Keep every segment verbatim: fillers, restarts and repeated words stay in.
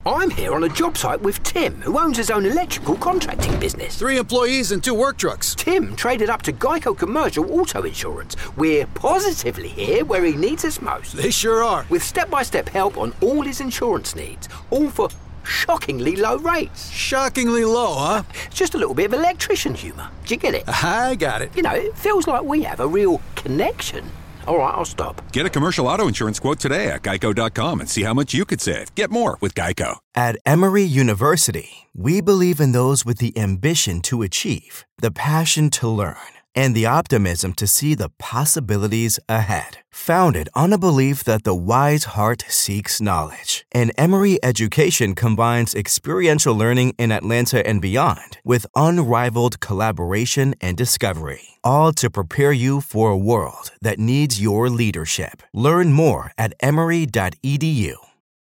I'm here on a job site with Tim, who owns his own electrical contracting business. Three employees and two work trucks. Tim traded up to Geico Commercial Auto Insurance. We're positively here where he needs us most. They sure are. With step-by-step help on all his insurance needs, all for shockingly low rates. Shockingly low, huh? Just a little bit of electrician humour. Do you get it? I got it. You know, it feels like we have a real connection. All right, I'll stop. Get a commercial auto insurance quote today at geico dot com and see how much you could save. Get more with Geico. At Emory University, we believe in those with the ambition to achieve, the passion to learn, and the optimism to see the possibilities ahead. Founded on a belief that the wise heart seeks knowledge, and Emory education combines experiential learning in Atlanta and beyond with unrivaled collaboration and discovery, all to prepare you for a world that needs your leadership. Learn more at emory dot e d u.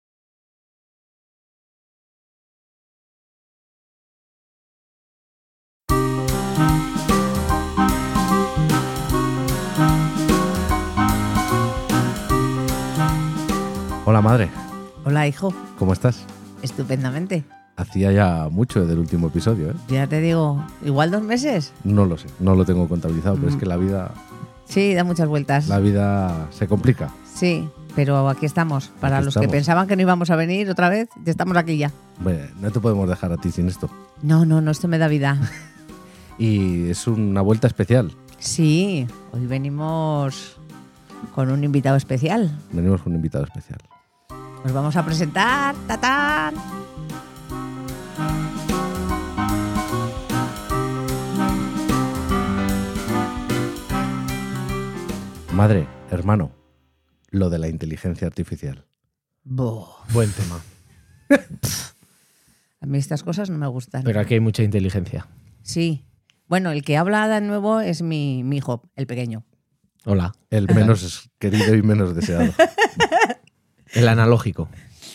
Hola, madre. Hola, hijo. ¿Cómo estás? Estupendamente. Hacía ya mucho desde el último episodio, ¿eh? Ya te digo, igual dos meses. No lo sé, no lo tengo contabilizado, mm. pero es que la vida... Sí, da muchas vueltas. La vida se complica. Sí, pero aquí estamos. Para aquí los estamos. que pensaban que no íbamos a venir otra vez, ya estamos aquí ya. Bueno, no te podemos dejar a ti sin esto. No, no, no, esto me da vida. Y es una vuelta especial. Sí, hoy venimos con un invitado especial. Venimos con un invitado especial. Nos vamos a presentar. ¡Tatán! Madre, hermano, lo de la inteligencia artificial. Boh. Buen tema. A mí estas cosas no me gustan. Pero aquí hay mucha inteligencia. Sí. Bueno, el que habla de nuevo es mi, mi hijo, el pequeño. Hola. El menos querido y menos deseado. El analógico.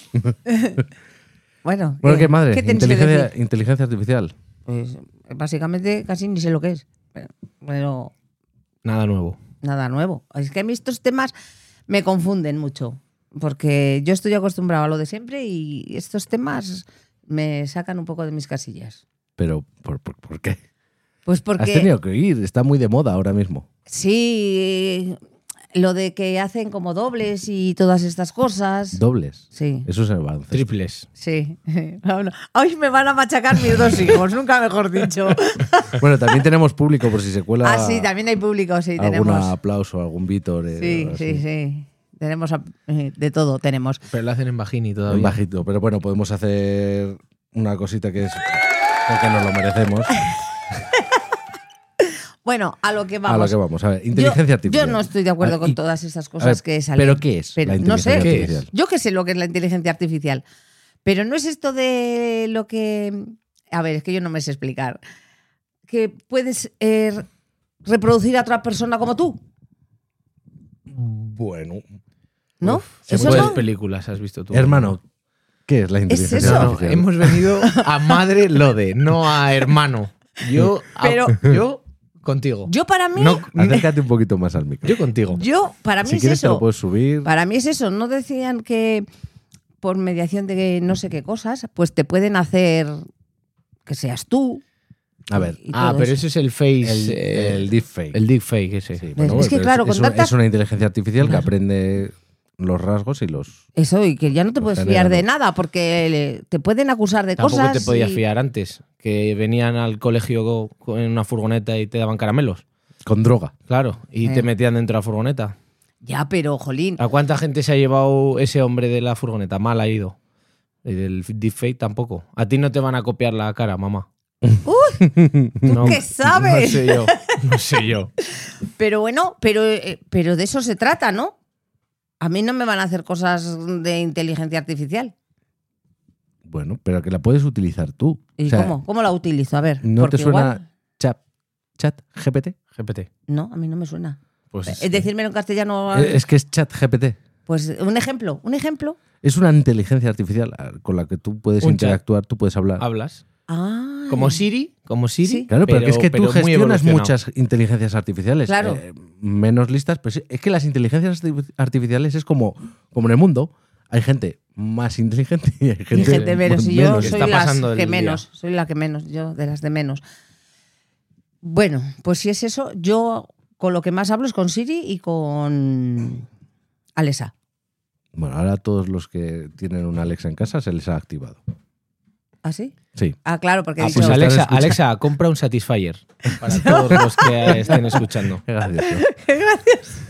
Bueno, Bueno, ¿qué, ¿qué madre? ¿qué tienes que Inteligencia, decir? inteligencia artificial. Pues básicamente casi ni sé lo que es. Pero, pero Nada nuevo. nada nuevo. Es que a mí estos temas me confunden mucho. Porque yo estoy acostumbrado a lo de siempre y estos temas me sacan un poco de mis casillas. Pero, ¿por, por, por qué? Pues porque... Has tenido que ir, está muy de moda ahora mismo. Sí, lo de que hacen como dobles y todas estas cosas. Dobles. Sí. Eso es el baloncesto. Triples. Sí. Hoy me van a machacar mis dos hijos, nunca mejor dicho. Bueno, también tenemos público por si se cuela. Ah, sí, también hay público, sí, algún tenemos. aplauso, algún Víctor. eh, Sí, algo sí, así. sí. Tenemos eh, de todo, tenemos. Pero lo hacen en bajini todavía. En bajito. Pero bueno, podemos hacer una cosita que es porque nos lo merecemos. Bueno, a lo que vamos. A lo que vamos. A ver, inteligencia yo, artificial. Yo no estoy de acuerdo Ah, con y- todas esas a cosas ver, que salen. ¿pero qué es Pero la no sé, inteligencia ¿qué es? artificial? yo que sé lo que es la inteligencia artificial. Pero no es esto de lo que... A ver, es que yo no me sé explicar. Que puedes eh, reproducir a otra persona como tú, Bueno. ¿no? Uf, ¿Eso ¿cuántas no? películas has visto tú? Hermano, ¿qué es la inteligencia eso? No, no, artificial? hemos venido a madre Lode, no a hermano. Yo, a- Pero- yo contigo. Yo para mí... No, Acércate un poquito más al micro. yo contigo. Yo, para mí Si es quieres te eso. lo puedes subir. Para mí es eso. No decían que por mediación de no sé qué cosas, pues te pueden hacer que seas tú. A ver, y Ah, todo pero eso. ese es el face. el, eh, el deepfake. El deepfake ese. Sí, Es que pero claro, con es, un- tantas- es una inteligencia artificial Claro. que aprende los rasgos y los... Eso, y que ya no te Lo puedes genera, fiar de ¿no? nada porque le- te pueden acusar de Tampoco cosas. te podías y- fiar antes, que venían al colegio co- co- en una furgoneta y te daban caramelos. Con droga. Claro, y Eh. te metían dentro de la furgoneta. Ya, pero, jolín. ¿A cuánta gente se ha llevado ese hombre de la furgoneta? Mal ha ido. Y del deepfake tampoco. A ti no te van a copiar la cara, mamá. ¿Tú qué sabes? No sé yo. No sé yo. Pero bueno, pero, eh, pero de eso se trata, ¿no? A mí no me van a hacer cosas de inteligencia artificial. Bueno, pero que la puedes utilizar tú. ¿Y O sea, cómo? ¿Cómo la utilizo? A ver. ¿No porque te suena igual- chat, chat G P T? G P T. No, a mí no me suena. Pues Es decírmelo en castellano. Eh, Es que es chat G P T. Pues un ejemplo, un ejemplo. Es una inteligencia artificial con la que tú puedes Un interactuar, tú puedes hablar. hablas. Ah. Como Siri, como Siri. Sí. Claro, pero, que es que pero tú muy gestionas evolucionado. muchas inteligencias artificiales. Claro. eh, menos listas, pero sí, es que las inteligencias arti- artificiales es como, como en el mundo. Hay gente más inteligente y hay gente, Y gente menos. Y yo menos. soy Está las pasando que el día. menos. Soy la que menos. Yo de las de menos. Bueno, pues si es eso, yo con lo que más hablo es con Siri y con Alexa. Bueno, ahora todos los que tienen una Alexa en casa se les ha activado. ¿Ah, sí? Sí. Ah, claro, porque he Ah, dicho... pues están Alexa, escuchando. Alexa, compra un Satisfyer para todos los que estén escuchando. Qué gracioso. Gracias.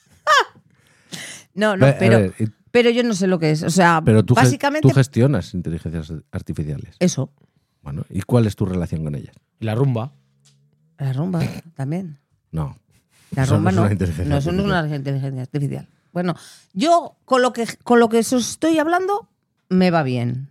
No, no, Ve- a pero, ver, y- pero yo no sé lo que es. O sea, pero tú, ge- básicamente tú gestionas inteligencias artificiales. eso. Bueno, ¿y cuál es tu relación con ellas? Y la rumba. La rumba también. No. La Eso no rumba es no. una inteligencia No, eso no es una inteligencia artificial. Bueno, yo con lo que con lo que os estoy hablando me va bien.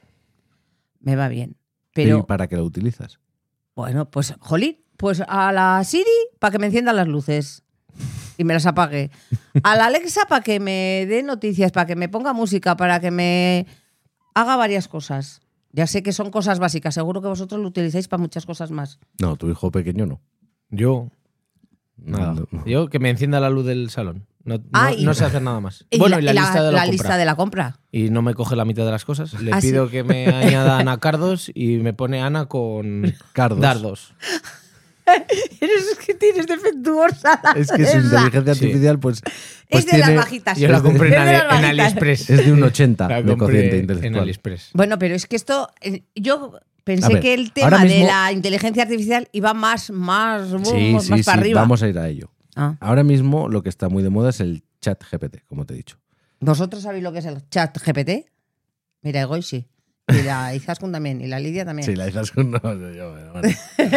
Me va bien. ¿Y Pero, para qué lo utilizas? bueno, pues, jolín, pues a la Siri para que me encienda las luces y me las apague. A la Alexa para que me dé noticias, para que me ponga música, para que me haga varias cosas. Ya sé que son cosas básicas, seguro que vosotros lo utilizáis para muchas cosas más. No, tu hijo pequeño no. Yo, nada. No, no. Yo que me encienda la luz del salón. No, no- Ah, y- no sé hacer nada más. Y Bueno, y la, lista de la, compra. lista de la compra. Y no me coge la mitad de las cosas. Le Ah, pido sí. que me añada Ana Cardos y me pone Ana con Cardos. dardos. Eres que tienes defectuosa. la Es que su Alexa. inteligencia Sí. artificial, pues, pues Es de las tiene- bajitas. Yo la compré en, Es de Ale- las en bajitas. AliExpress. es de un ochenta La de compré cociente en intelectual. AliExpress. Bueno, pero es que esto, eh, yo A pensé ver, que el ahora tema de mismo- la inteligencia artificial iba más, más, Sí, más sí, para sí, arriba. vamos a ir a ello. Ah. Ahora mismo lo que está muy de moda es el chat G P T, como te he dicho. ¿Vosotros sabéis lo que es el chat G P T? Mira, Egoy sí. Y la Izaskun también. Y la Lidia también. Sí, la dices no, yo, yo, bueno.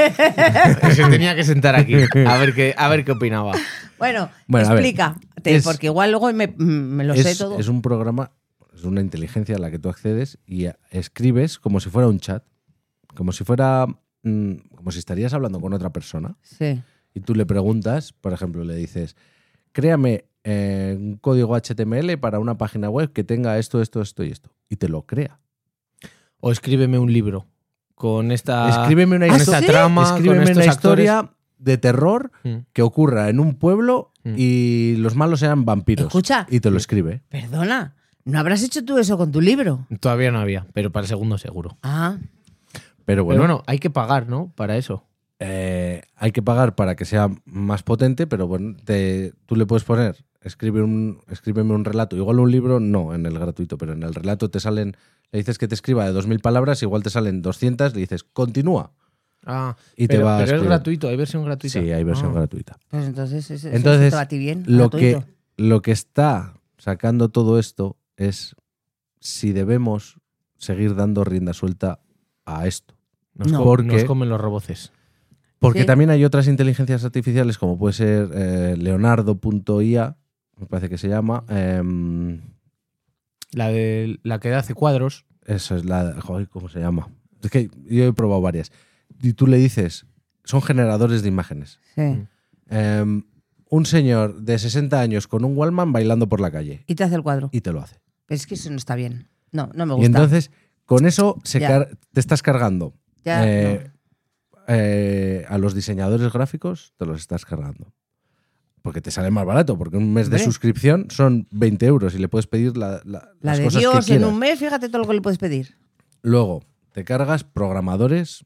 Se tenía que sentar aquí a ver qué, a ver qué opinaba. Bueno, Bueno, a ver, explícate, es- porque igual luego me, me lo sé es, todo. es un programa, es una inteligencia a la que tú accedes y a- escribes como si fuera un chat, como si fuera, mm, como si estarías hablando con otra persona Sí. y tú le preguntas, por ejemplo, le dices, créame eh, un código H T M L para una página web que tenga esto, esto, esto y esto. Y te lo crea. O escríbeme un libro con esta, Escríbeme una, con histo- esta ¿sí? trama, escríbeme con estos una actores. historia de terror Mm. que ocurra en un pueblo Mm. y los malos sean vampiros. Escucha. Y te lo escribe. Perdona, ¿no habrás hecho tú eso con tu libro? Todavía no había, pero para el segundo seguro. Ah, Pero bueno, Pero bueno, hay que pagar, ¿no? Para eso. eh, hay que pagar para que sea más potente, pero bueno, te- tú le puedes poner, escribe un, escríbeme un relato. Igual un libro, no, en el gratuito, pero en el relato te salen, le dices que te escriba de dos mil palabras, igual te salen doscientas, le dices, continúa. Ah, Y te pero, va a pero es escribir. gratuito, hay versión gratuita. Sí, hay versión Ah. gratuita. pues entonces ese, Entonces, eso te va a ti bien. Lo que, gratuito. lo que está sacando todo esto es si debemos seguir dando rienda suelta a esto. Nos, No. co- Porque- nos comen los roboces. Porque Sí. también hay otras inteligencias artificiales, como puede ser eh, Leonardo punto i a, me parece que se llama. em, La de la que hace cuadros. eso es la. Joder, ¿cómo se llama? Es que yo he probado varias. Y tú le dices, son generadores de imágenes. Sí. Em, un señor de sesenta años con un Wallman bailando por la calle. Y te hace el cuadro. Y te lo hace. Pero es que eso no está bien. No, no me gusta. Y entonces, con eso se Ya. car- te estás cargando. Ya, eh, eh, a los diseñadores gráficos te los estás cargando. Porque te sale más barato, porque un mes de Hombre. suscripción son veinte euros y le puedes pedir la, la- La las de cosas Dios que en quieras. un mes, fíjate todo lo que le puedes pedir. Luego, te cargas programadores.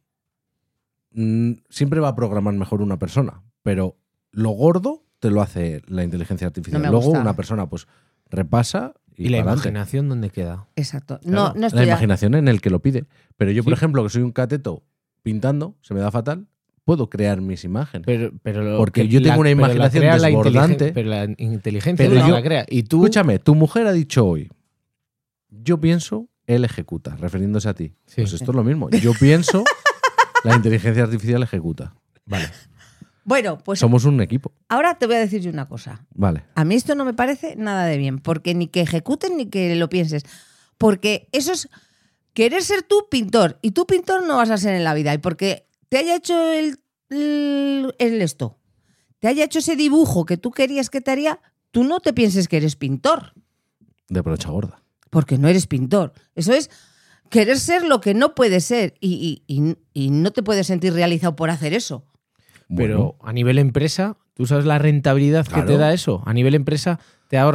Mm, siempre va a programar mejor una persona, pero lo gordo te lo hace la inteligencia artificial. No me Luego gusta. una persona pues repasa y, ¿Y la pa'lante. imaginación dónde queda? Exacto. Claro. No, no La estoy a- imaginación en el que lo pide. Pero yo, por Sí. ejemplo, que soy un cateto pintando, se me da fatal, puedo crear mis imágenes. Pero, pero lo Porque que yo tengo una pero la imaginación crea la desbordante. inteligen- Pero la inteligencia Pero es la yo- que la crea. Y tú. Escúchame, tu mujer ha dicho hoy, yo pienso, él ejecuta, refiriéndose a ti. Sí. Pues esto es lo mismo. Yo pienso, la inteligencia artificial ejecuta. Vale. Bueno, pues Somos un equipo. ahora te voy a decir yo una cosa. Vale. A mí esto no me parece nada de bien, porque ni que ejecuten ni que lo pienses. Porque eso es querer ser tú pintor, y tú pintor no vas a ser en la vida. Y porque te haya hecho el, el, el esto, te haya hecho ese dibujo que tú querías que te haría, tú no te pienses que eres pintor, De brocha gorda. porque no eres pintor. Eso es querer ser lo que no puedes ser, y, y- y- y no te puedes sentir realizado por hacer eso. Pero Bueno, a nivel empresa, ¿tú sabes la rentabilidad Claro. que te da eso? A nivel empresa te ahorras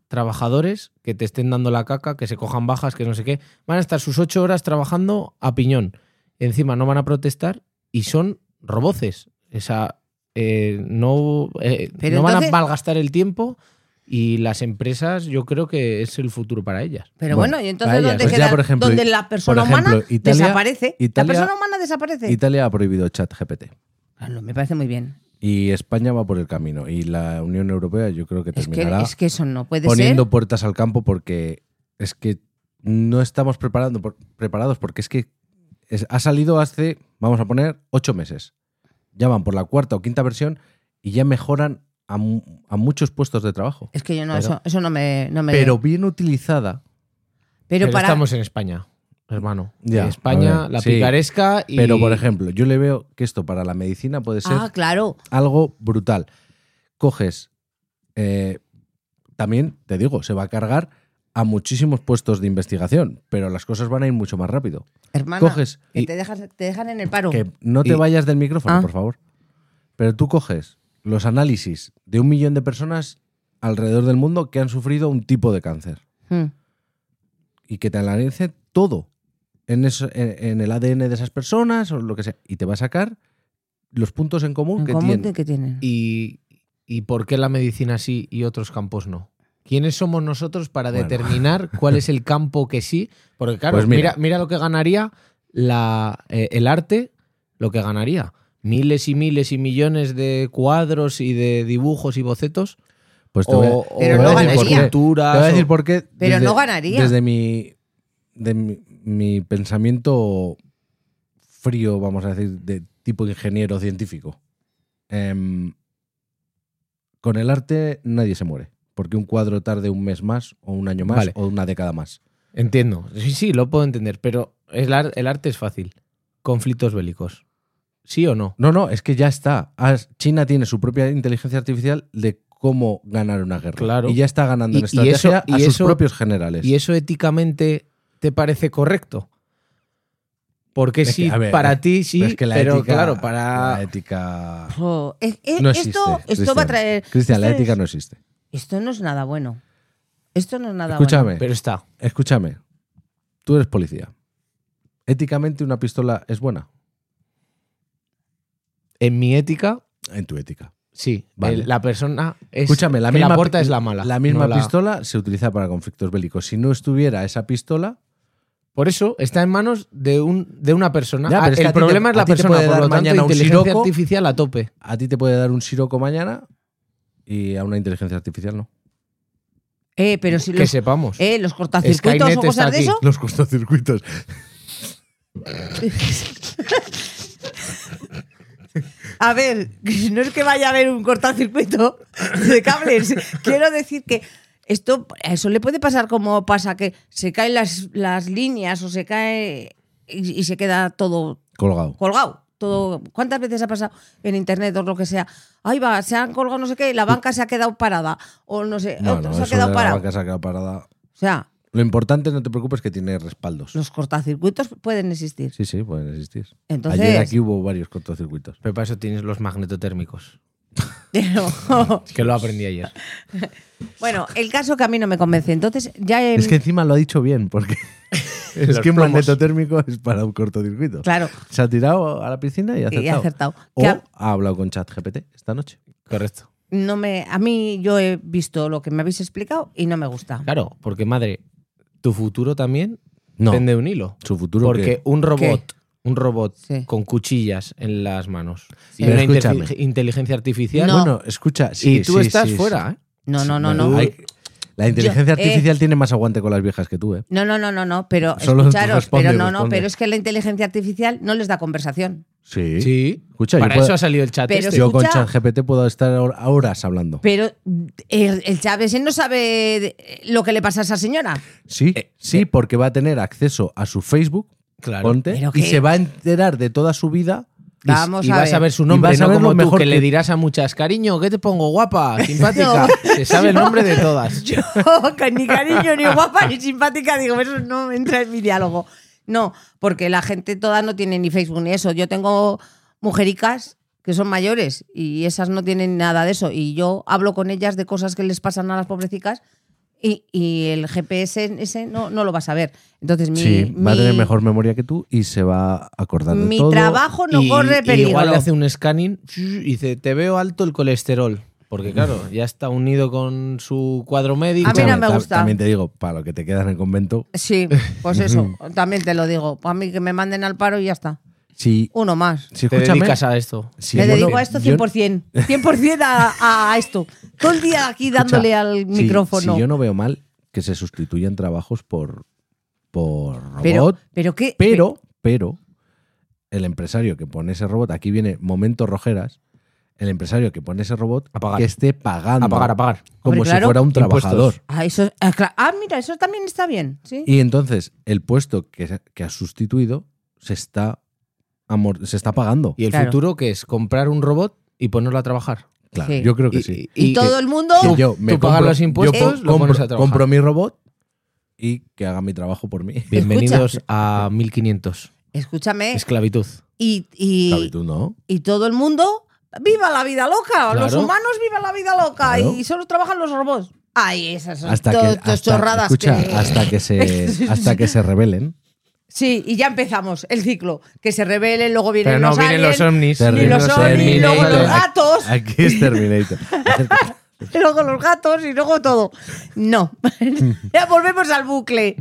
trabajadores que te estén dando la caca, que se cojan bajas, que no sé qué. Van a estar sus ocho horas trabajando a piñón. Encima no van a protestar y son roboces. O sea, eh, no, eh, Pero no van entonces- a malgastar el tiempo y las empresas yo creo que es el futuro para ellas. Pero Bueno, bueno, y entonces para ellas. ¿dónde Pues queda? ya, por ejemplo, donde y- la persona por ejemplo, humana Italia- desaparece. Italia- la persona humana desaparece. Italia ha prohibido ChatGPT. Claro, me parece muy bien. Y España va por el camino. Y la Unión Europea yo creo que Es que, terminará es que eso no puede poniendo ser. puertas al campo porque es que no estamos preparando, por- preparados porque es que es- ha salido hace, vamos a poner, ocho meses. Ya van por la cuarta o quinta versión y ya mejoran a, mu- a muchos puestos de trabajo. Es que yo no, Pero- eso, eso no me. No me Pero bien utilizada. pero Pero para. estamos en España, hermano. Ya, En España, a ver, la sí. picaresca y... Pero, por ejemplo, yo le veo que esto para la medicina puede ser Ah, claro. algo brutal. Coges, eh, también te digo, se va a cargar a muchísimos puestos de investigación, pero las cosas van a ir mucho más rápido. Hermana, Coges que y- te, dejas, te dejan en el paro. Que no te Y- vayas del micrófono, Ah. por favor. Pero tú coges los análisis de un millón de personas alrededor del mundo que han sufrido un tipo de cáncer Hmm. y que te analice todo en, eso, en, en el A D N de esas personas o lo que sea y te va a sacar los puntos en común ¿En que común tienen. que tienen? ¿Y, ¿Y por qué la medicina sí y otros campos no? ¿Quiénes somos nosotros para Bueno. determinar cuál es el campo que sí? Porque claro, Pues mira. mira. Mira, lo que ganaría la, eh, el arte, lo que ganaría. Miles y miles y millones de cuadros y de dibujos y bocetos. Pues te O, voy a, o Pero te voy a no decir por ganaría. qué. pinturas, Te voy a decir o- por qué. Pero desde- no ganaría. Desde mi, de mi, mi pensamiento frío, vamos a decir, de tipo ingeniero científico. Em, con el arte nadie se muere. Porque un cuadro tarde un mes más, o un año más, Vale. o una década más. Entiendo. Sí, sí, lo puedo entender. Pero el, ar- el arte es fácil. Conflictos bélicos. ¿Sí o no? No, no, es que ya está. As- China tiene su propia inteligencia artificial de cómo ganar una guerra. Claro. Y ya está ganando Y- en y estrategia eso- y a sus eso- propios generales. ¿Y eso éticamente te parece correcto? Porque Es que, sí, a ver, para es- ti sí, pero es que la pero ética, claro, para... la ética Oh, es- es- no esto, existe. esto va a Cristian. traer. Cristian, la esto ética es- no existe. Esto no es nada bueno. Esto no es nada Escúchame, bueno. Pero está. escúchame. Tú eres policía. ¿Éticamente una pistola es buena? En mi ética, En tu ética. sí. Vale. El- la persona es... Escúchame, la que misma, la porta pi- es la mala. La misma no pistola se utiliza para conflictos bélicos. Si no estuviera esa pistola, Por eso está en manos de, un, de una persona. Ya, Ah, pero es que el a ti te- problema es a la ti te persona, puede por dar lo tanto, mañana un inteligencia siroco. artificial a tope. a ti te puede dar un siroco mañana y a una inteligencia artificial no. Eh, pero si Que los, sepamos. eh, los cortacircuitos Skynet o cosas está de aquí. eso. Los cortocircuitos. A ver, no es que vaya a haber un cortocircuito de cables. Quiero decir que esto, a eso le puede pasar como pasa que se caen las, las líneas o se cae y, y se queda todo Colgado. colgado. Todo, ¿cuántas veces ha pasado en internet o lo que sea? Ahí va, se han colgado no sé qué, la banca se ha quedado parada. O no sé, No, otro no, se ha eso quedado de la parado. banca se ha quedado parada. O sea, Lo importante, no te preocupes, que tiene respaldos. los cortacircuitos pueden existir. Sí, sí, pueden existir. Entonces- Ayer aquí hubo varios cortocircuitos. Pero para eso tienes los magnetotérmicos. Pero, Que lo aprendí ayer. bueno, el caso que a mí no me convence. Entonces, ya he- Es que encima lo ha dicho bien, porque es Los que un plomos. magneto térmico es para un cortocircuito. claro, Se ha tirado a la piscina y ha acertado. y he acertado. O Que a- ha hablado con ChatGPT esta noche. Correcto. no me, a mí yo he visto lo que me habéis explicado y no me gusta. Claro, porque madre, tu futuro también No. pende de un hilo. Su futuro Porque que- un robot, un robot Sí. con cuchillas en las manos Sí. y Pero una escúchame. inte- inteligencia artificial No. Bueno, escucha, sí, y tú sí, estás sí, fuera, sí. ¿eh? No, no, no, Bueno, no. hay- la inteligencia Yo, eh, artificial tiene más aguante con las viejas que tú, ¿eh? No, no, no, no, no, pero Solo escucharos, responde, pero no, no, responde. pero es que la inteligencia artificial no les da conversación. Sí. Sí. Escucha, yo Para puedo- eso ha salido el chat Pero este. Yo con escucha- ChatGPT puedo estar hor- horas hablando. Pero el, el Chávez él no sabe de- lo que le pasa a esa señora. Sí, Eh, sí, porque va a tener acceso a su Facebook, Claro. ponte, Pero y que- se va a enterar de toda su vida. Y- Vamos y a vas ver. a ver su Y nombre, vas a no ver como lo tú, mejor que, le que- dirás a muchas, cariño, ¿qué te pongo? Guapa, simpática. No. Se sabe el Yo- nombre de todas. Yo, que ni cariño, ni guapa, ni simpática, digo, eso no entra en mi diálogo. No, porque la gente toda no tiene ni Facebook ni eso. Yo tengo mujericas que son mayores y esas no tienen nada de eso. Y yo hablo con ellas de cosas que les pasan a las pobrecicas Y, y el G P S ese no, no lo vas a ver. Entonces, mi, Sí, va a mi- tener mejor memoria que tú y se va a acordar de mi todo. trabajo no Y- corre y peligro. igual le hace un scanning y dice, te veo alto el colesterol. Porque claro, ya está unido con su cuadro médico. A mí no me Ta- gusta. También te digo, para lo que te quedas en el convento, Sí, pues eso, también te lo digo. Para mí que me manden al paro y ya está. si, Uno más. si Te escúchame, dedicas a esto. si me yo dedico no- a esto yo- cien por ciento. cien por ciento a, a esto. Todo el día aquí dándole escucha, al si- micrófono. Si yo no veo mal que se sustituyan trabajos por, por robot, pero, pero qué. pero, pero, el empresario que pone ese robot, aquí viene momento rojeras, el empresario que pone ese robot A pagar. que esté pagando A pagar, a pagar. como Hombre, si claro. fuera un Impuestos. trabajador. Ah, eso, ah, cla- ah, mira, eso también está bien. ¿sí? Y entonces el puesto que, se- que ha sustituido se está, amor- se está pagando. ¿Y el Claro. futuro qué es? ¿Comprar un robot y ponerlo a trabajar? Claro, Sí. yo creo que Y- sí. Y, y todo que- el mundo. Que yo me tú pagas compro- los impuestos, yo lo compro, pones a trabajar. compro mi robot y que haga mi trabajo por mí. Bienvenidos a mil quinientos. Escúchame. Esclavitud. Y, y, Esclavitud, ¿no? y todo el mundo. ¡Viva la vida loca! Los Claro. humanos vivan la vida loca. Claro. Y solo trabajan los robots. Ay, esas son Hasta to- que, to- hasta, chorradas. escucha, que- hasta que se hasta que se rebelen. Sí, y ya empezamos el ciclo. Que se rebelen, luego vienen Pero no los vienen aliens, los ovnis. Se y rebelen los los ovnis, y luego los Terminator. gatos, Aquí es Terminator. y luego los gatos y luego todo. No. Ya volvemos al bucle.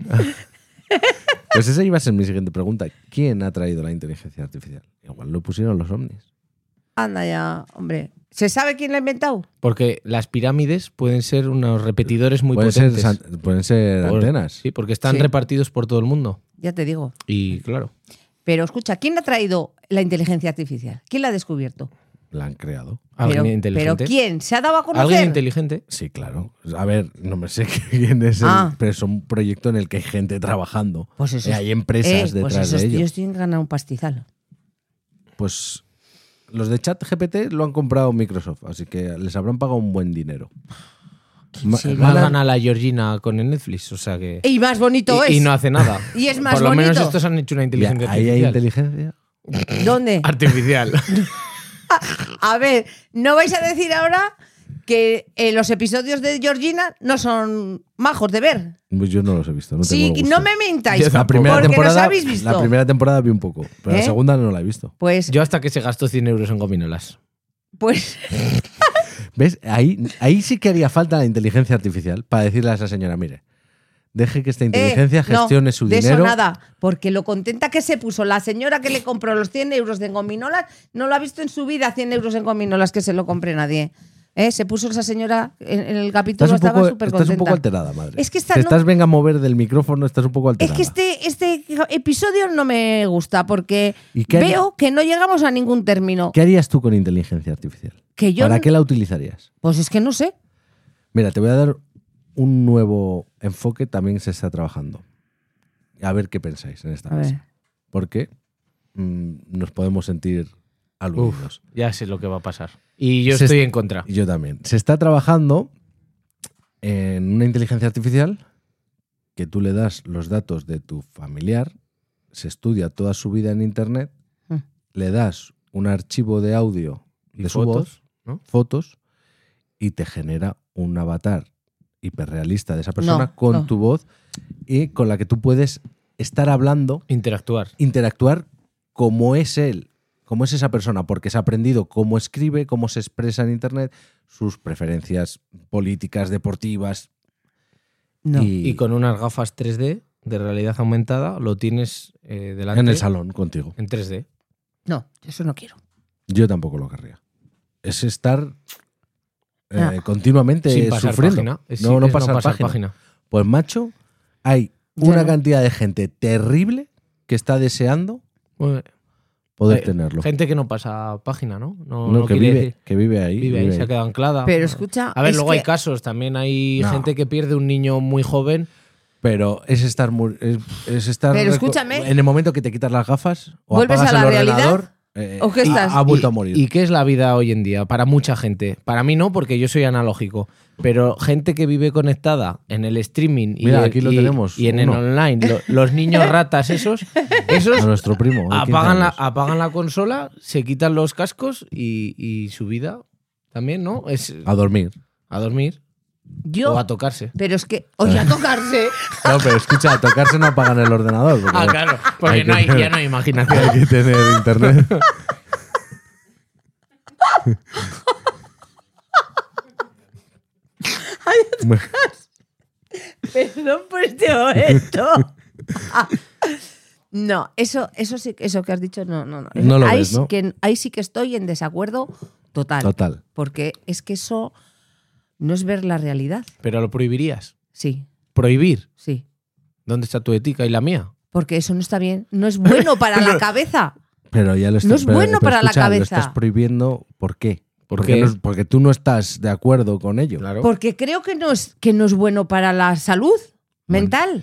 Pues esa iba a ser mi siguiente pregunta. ¿Quién ha traído la inteligencia artificial? Igual lo pusieron los ovnis. Anda ya, hombre. ¿Se sabe quién lo ha inventado? Porque las pirámides pueden ser unos repetidores muy Pueden ser, potentes. san- pueden ser Por- antenas. Sí, porque están Sí. repartidos por todo el mundo. Ya te digo. Y claro, Pero escucha, ¿quién ha traído la inteligencia artificial? ¿Quién la ha descubierto? La han creado. alguien pero, inteligente. ¿Pero quién? ¿Se ha dado a conocer? Alguien inteligente. Sí, claro. A ver, no me sé quién es, el- Ah. pero es un proyecto en el que hay gente trabajando. Pues eso Y es- hay empresas Eh, detrás pues esos de ello. tíos tienen que ganar un pastizal. Pues los de ChatGPT lo han comprado Microsoft, así que les habrán pagado un buen dinero. Ma- Sí, Más ganan- gana la Georgina con el Netflix, o sea que... Y más bonito Y, es. y no hace nada. Y es más Por lo menos bonito. estos han hecho una Ya, inteligencia ahí hay artificial. inteligencia. ¿Dónde? Artificial. A ver, no vais a decir ahora que eh, los episodios de Georgina no son majos de ver. Pues yo no los he visto. No Sí, tengo y gusto. no me mintáis. Yo La primera porque temporada, los habéis visto. la primera temporada vi un poco, pero ¿Eh? la segunda no la he visto. Pues, Yo hasta que se gastó cien euros en gominolas. pues, ¿Ves? Ahí, ahí sí que haría falta la inteligencia artificial para decirle a esa señora, mire, deje que esta inteligencia eh, no, gestione su de dinero. eso nada, porque lo contenta que se puso la señora que le compró los cien euros de gominolas, no lo ha visto en su vida cien euros en gominolas que se lo compre nadie. ¿Eh? Se puso esa señora en, en el capítulo, Estás un, estaba poco, súper estás un contenta. poco alterada, madre. Es que esta Te no- estás venga a mover del micrófono, estás un poco Es alterada. que este, este episodio no me gusta porque ¿Y qué haría- veo que no llegamos a ningún término. ¿Qué harías tú con inteligencia artificial? Que yo ¿Para no- qué la utilizarías? Pues es que no sé. Mira, te voy a dar un nuevo enfoque, también se está trabajando. A ver qué pensáis en esta A ver. mesa. Porque mm, nos podemos sentir aludidos. Uf, ya sé lo que va a pasar. Y yo Se estoy est- en contra. Y yo también. Se está trabajando en una inteligencia artificial que tú le das los datos de tu familiar, se estudia toda su vida en Internet, Mm. le das un archivo de audio ¿Y de su fotos? voz, ¿no? fotos, y te genera un avatar hiperrealista de esa persona No, con no. tu voz y con la que tú puedes estar hablando, Interactuar. interactuar como es él, como es esa persona, porque se ha aprendido cómo escribe, cómo se expresa en Internet, sus preferencias políticas, deportivas. No. Y, Y con unas gafas tres D de realidad aumentada lo tienes eh, delante. en el salón contigo. En tres D. No, eso no quiero. Yo tampoco lo querría. Es estar eh, Ah. continuamente Sin pasar sufriendo. página. Es- no, no es pasar, página. Pues macho, hay Yo una no. cantidad de gente terrible que está deseando Bueno, poder eh, tenerlo. Gente que no pasa página, ¿no? No, No, no que, quiere vive, decir- que vive ahí. vive ahí, vive se ha ahí. quedado anclada. Pero escucha, A ver, es luego que- hay casos. También hay No. gente que pierde un niño muy joven. Pero es estar muy, es, es estar Pero reco- escúchame. en el momento que te quitas las gafas o ¿Vuelves apagas a la el realidad? ordenador, eh, ¿O qué y estás? ha vuelto ¿Y, a morir. ¿Y qué es la vida hoy en día? Para mucha gente. Para mí no, porque yo soy analógico. Pero gente que vive conectada en el streaming y, Mira, aquí lo y- tenemos, y en el uno. online, lo- los niños ratas esos, esos a nuestro primo. de quince apagan la, años. apagan la consola, se quitan los cascos y, y su vida también, ¿no? Es A dormir. a dormir. Yo, O a tocarse. pero es que, oye, a tocarse. No, pero escucha, a tocarse no apagan el ordenador. porque Ah, claro. Porque hay no hay, que- ya no hay imaginación. Hay que tener internet. Perdón por este momento. No, eso, eso sí, eso que has dicho, no, no, no. No lo ahí, ves, sí ¿no? que, ahí sí que estoy en desacuerdo total. Total. Porque es que eso no es ver la realidad. Pero lo prohibirías. Sí, Prohibir. sí. ¿Dónde está tu ética y la mía? Porque eso no está bien. No es bueno para la cabeza. Pero ya lo estás, No es pero- bueno pero para la escucha, cabeza. Lo estás prohibiendo, ¿por qué? ¿Por porque, qué? no es- porque tú no estás de acuerdo con ello. Claro. Porque creo que no es, que no es bueno para la salud mental.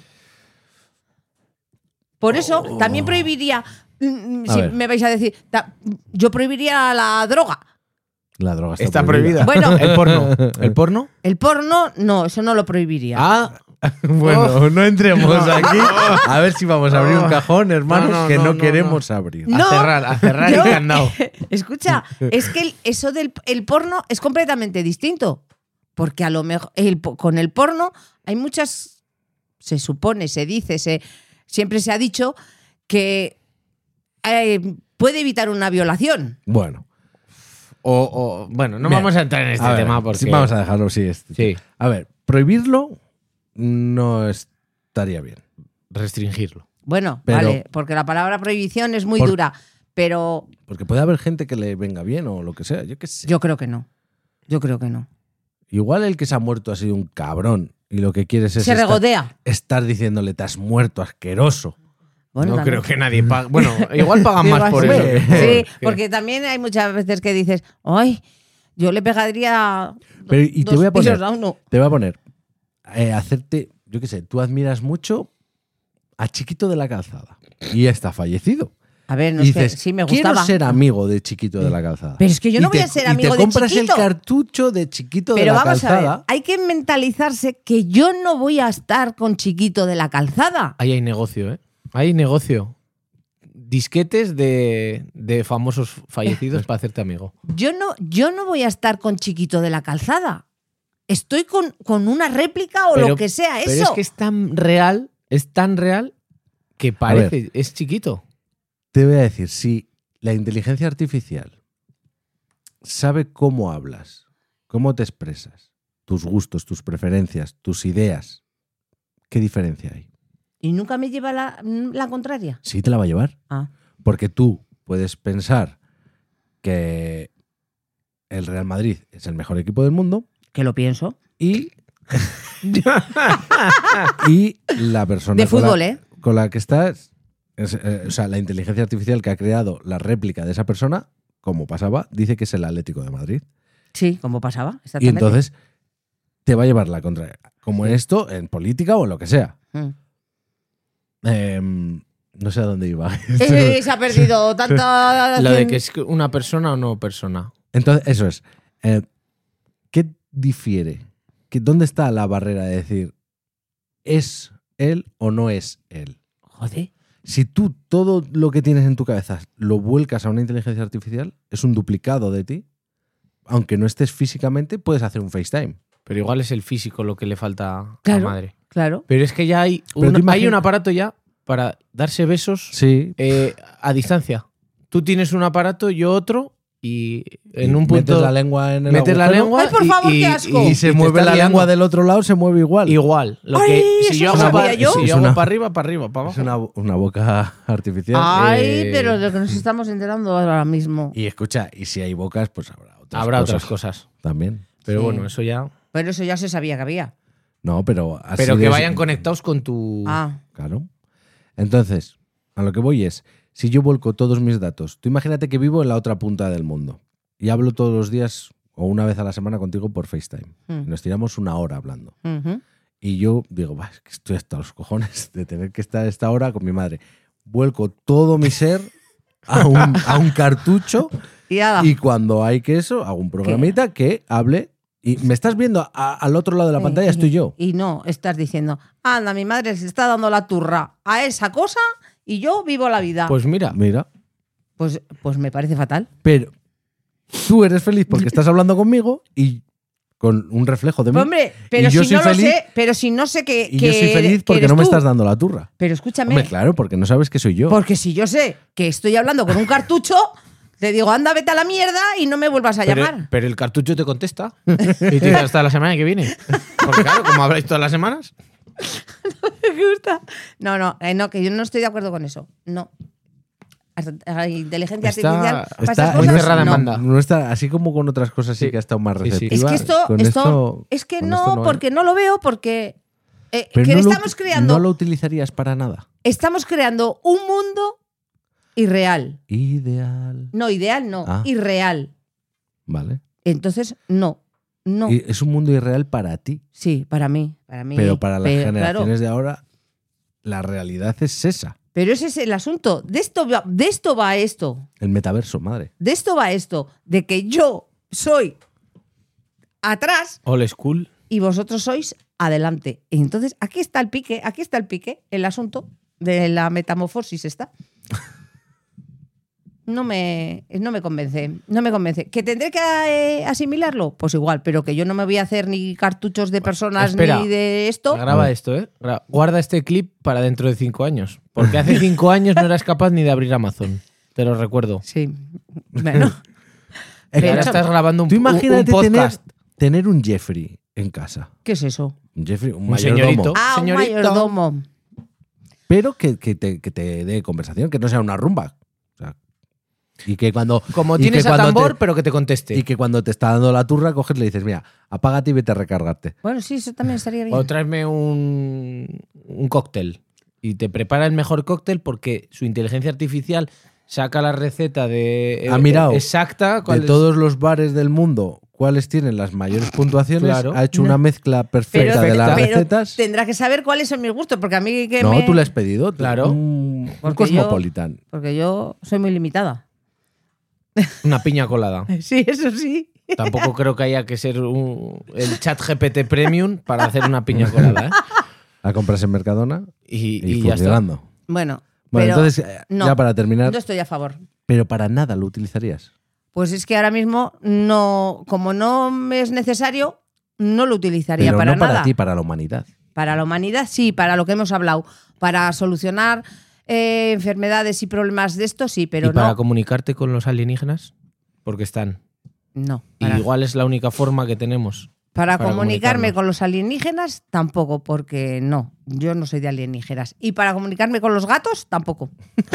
Por eso también prohibiría. mm, A Si ver. me vais a decir, ta- yo prohibiría la droga. La droga está, Está prohibida. Bueno. el porno. ¿El porno? El porno, no, eso no lo prohibiría. Ah, Bueno, no entremos aquí. A ver si vamos a abrir un cajón, hermanos, No, no, que no, no, no, queremos abrir. No, a cerrar, a cerrar yo- el candado. Escucha, es que el- eso del el porno es completamente distinto. Porque a lo mejor el po- con el porno hay muchas. Se supone, se dice, se, siempre se ha dicho que eh, puede evitar una violación. Bueno, O, o- bueno, no Bien. vamos a entrar en este a ver, tema porque. sí, vamos a dejarlo así. Este. Sí, A ver, prohibirlo no estaría bien. restringirlo. Bueno, Pero- vale, porque la palabra prohibición es muy Por- dura, pero Porque puede haber gente que le venga bien o lo que sea. Yo qué sé. yo creo que no. Yo creo que no. Igual el que se ha muerto ha sido un cabrón y lo que quieres es Se estar, regodea. estar diciéndole te has muerto, asqueroso. Bueno, no también. creo que nadie pague. Bueno, igual pagan Sí, más va, por sí. eso. que por- Sí, que- porque también hay muchas veces que dices, ay, yo le pegaría Pero, y te dos voy a poner, pisos a uno. te voy a poner, eh, hacerte, yo qué sé, tú admiras mucho a Chiquito de la Calzada y está fallecido. A ver, no y es que dices, sí me quiero gustaba. ser amigo de Chiquito de la Calzada. Pero es que yo Y no voy te- a ser y amigo te de compras Chiquito. el cartucho de Chiquito Pero de la vamos a Calzada. ver, hay que mentalizarse que yo no voy a estar con Chiquito de la Calzada. Ahí hay negocio, ¿eh? Hay negocio. Disquetes de, de famosos fallecidos para hacerte amigo. Yo no, yo no voy a estar con Chiquito de la Calzada. Estoy con, con una réplica o Pero- lo que sea eso. Pero es que es tan real, es tan real que parece, es chiquito. Te voy a decir, si la inteligencia artificial sabe cómo hablas, cómo te expresas, tus gustos, tus preferencias, tus ideas, ¿qué diferencia hay? Y nunca me lleva la, la contraria. Sí te la va a llevar. Ah. Porque tú puedes pensar que el Real Madrid es el mejor equipo del mundo Que lo pienso. y, y la persona De con la- fútbol, ¿eh? con la que estás, es, eh, o sea, la inteligencia artificial que ha creado la réplica de esa persona, como pasaba, dice que es el Atlético de Madrid. Sí, como pasaba. Y Exactamente. entonces te va a llevar la contraria. Como en esto, en política o en lo que sea. Mm. Em, no sé a dónde iba. Eh, se ha perdido tanta. Lo de que es una persona o no persona. Entonces, eso es. Eh, ¿Qué difiere? ¿Qué, ¿Dónde está la barrera de decir es él o no es él? Joder. Si tú todo lo que tienes en tu cabeza lo vuelcas a una inteligencia artificial, es un duplicado de ti. Aunque no estés físicamente, puedes hacer un FaceTime. Pero igual es el físico lo que le falta a Claro. la madre. Claro. Pero es que ya hay, Pero un, tú imagina- hay un aparato ya para darse besos Sí. eh, a distancia. Tú tienes un aparato, yo otro, y en Y un punto metes la lengua en el metes la agujero lengua Ay, por y- favor, y, qué asco. y y se te mueve estás la liando. lengua del otro lado, se mueve igual. Igual. Lo Ay, que, eso si yo no hago, sabía pa- yo. si Es yo hago una- para arriba, para arriba, para Es abajo. una, una boca artificial. Ay, eh, pero de lo que nos estamos enterando ahora mismo. Y escucha, y si hay bocas, pues habrá otras Habrá cosas otras cosas. también. Pero Sí. bueno, eso ya. Pero eso ya se sabía que había. No, pero así Pero que de- vayan conectados con tu. Ah. Claro. Entonces, a lo que voy es, si yo vuelco todos mis datos, tú imagínate que vivo en la otra punta del mundo y hablo todos los días o una vez a la semana contigo por FaceTime. Mm. Y nos tiramos una hora hablando. Ujú. Y yo digo, "Bah, es que estoy hasta los cojones de tener que estar esta hora con mi madre. Vuelco todo mi ser a un, a un cartucho Y ala. y cuando hay que eso, hago un programita que hable. Y me estás viendo a- al otro lado de la pantalla, Eh, estoy yo. Y no, estás diciendo, anda, mi madre se está dando la turra a esa cosa y yo vivo la vida. Pues, Pues mira, Mira, pues, me parece fatal. pero tú eres feliz porque estás hablando conmigo y con un reflejo de mí. Hombre, pero y yo si soy no feliz, lo sé, pero si no sé que, Y que yo soy feliz que porque eres no me tú. estás dando la turra. Pero escúchame, Hombre, claro, porque no sabes que soy yo. porque si yo sé que estoy hablando con un cartucho, te digo, anda, vete a la mierda y no me vuelvas a Pero, llamar. pero el cartucho te contesta. Y te dice hasta la semana que viene. Porque claro, como habláis todas las semanas. Me gusta. No, no, eh, no, que yo no estoy de acuerdo con eso. No. Hasta- La inteligencia Está- artificial para Está esas cosas, encerrada en no. banda. No está, así como con otras cosas sí, Sí. que ha estado más Sí, sí. receptiva. Es que esto, con esto, es que con no, esto porque no lo veo, porque eh, Pero que no lo estamos ut- creando, No lo utilizarías para nada. estamos creando un mundo irreal. Ideal. No, ideal no, Ah. irreal. Vale. Entonces, no, no. Y es un mundo irreal para ti. Sí, para mí, para mí. Pero para las Pero, generaciones claro, de ahora, la realidad es esa. pero ese es el asunto. De esto, va- de esto va esto. El metaverso, madre. De esto va esto. De que yo soy atrás Old school. y vosotros sois adelante. Y entonces, aquí está el pique, aquí está el pique, el asunto de la metamorfosis está. No me, no me convence, no me convence. ¿Que tendré que eh, asimilarlo? Pues igual, pero que yo no me voy a hacer ni cartuchos de personas Espera. ni de esto. Graba esto, ¿eh? Gra- Guarda este clip para dentro de cinco años. Porque hace cinco años no eras capaz ni de abrir Amazon. Te lo recuerdo. Sí, bueno. Y Pero- ahora estás grabando un, Tú un- un imagínate tener, podcast. tener un Jeffrey en casa. ¿Qué es eso? Un Jeffrey, un, Un mayordomo. señorito. Ah, Señorito. un mayordomo. Pero que, que te, que te dé conversación, que no sea una rumba. O sea, y que cuando. Como y tienes que a cuando tambor, te- pero que te conteste. Y que cuando te está dando la turra, coges y le dices, mira, apágate y vete a recargarte. Bueno, sí, eso también estaría bien. O tráeme un, un cóctel. Y te prepara el mejor cóctel porque su inteligencia artificial saca la receta de Ha mirado exacta. cuál De es- todos los bares del mundo, cuáles tienen las mayores puntuaciones, Claro. ha hecho No. una mezcla perfecta de las pero recetas. tendrá que saber cuáles son mis gustos, porque a mí que No, me... tú le has pedido. tú- Claro. Un, un Porque yo- cosmopolitan. Porque yo soy muy limitada. Una piña colada. Sí, eso sí. Tampoco creo que haya que ser un- el chat G P T Premium para hacer una piña colada. ¿eh? La compras en Mercadona Y, y, y ya está. funcionando. Bueno, Bueno, pero entonces, eh, no, ya para terminar, no estoy a favor. pero para nada lo utilizarías. Pues es que ahora mismo no, como no me es necesario, no lo utilizaría Pero para no para nada. ti, para la humanidad. Para la humanidad, sí, para lo que hemos hablado. Para solucionar eh, enfermedades y problemas de esto, sí, pero ¿Y para no. comunicarte con los alienígenas? Porque están. No. Y Para, igual es la única forma que tenemos. para para comunicarme comunicarnos. con los alienígenas, tampoco, porque no. Yo no soy de alienígenas. Y para comunicarme con los gatos, tampoco.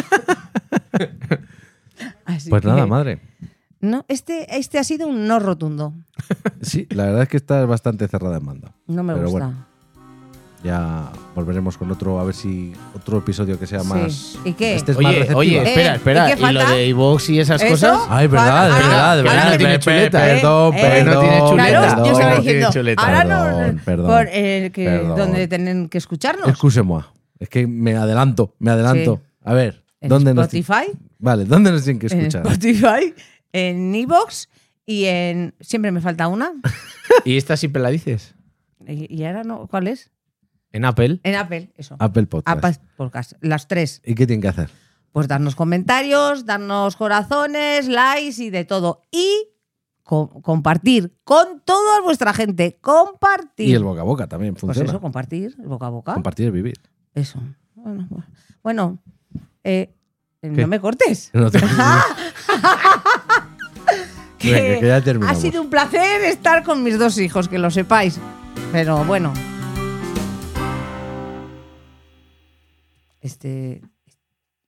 Así Pues que- nada, madre. No, este, este ha sido un no rotundo. Sí, la verdad es que estás bastante cerrada en mando. No me Pero gusta. bueno, ya volveremos con otro, a ver si otro episodio que sea Sí. más. ¿Y qué? Este es más Oye, receptivo. oye, Eh, espera, espera. ¿y ¿Y, qué lo falta? de iVoox y esas ¿Eso? cosas? Ay, verdad, de Ah, verdad, de que verdad. ahora no tiene Pe- chuleta, pe- ¿eh? Perdón, Eh, perdón. no tiene chuleta. Claro, perdón, yo estaba no tiene diciendo, chuleta. ahora Perdón, no, perdón, por el que, perdón. donde tienen que escucharnos. Excuse-moi. Es que me adelanto, me adelanto. Sí. A ver, En ¿dónde nos, Spotify, vale, ¿dónde nos tienen que en escuchar? Spotify, en iVoox y en... Siempre me falta una. ¿Y esta siempre la dices? Y, y ahora no, ¿cuál es? En Apple. En Apple, eso. Apple Podcast. Apple Podcast, las tres. ¿Y qué tienen que hacer? Pues darnos comentarios, darnos corazones, likes y de todo. Y co- compartir con toda vuestra gente. Compartir. Y el boca a boca también Pues funciona. eso, compartir, boca a boca. Compartir es vivir. Eso. Bueno, bueno. Bueno, eh, ¿Qué? no me cortes. No te- Que Venga, que ya ha terminamos. sido un placer estar con mis dos hijos, que lo sepáis. Pero bueno. Este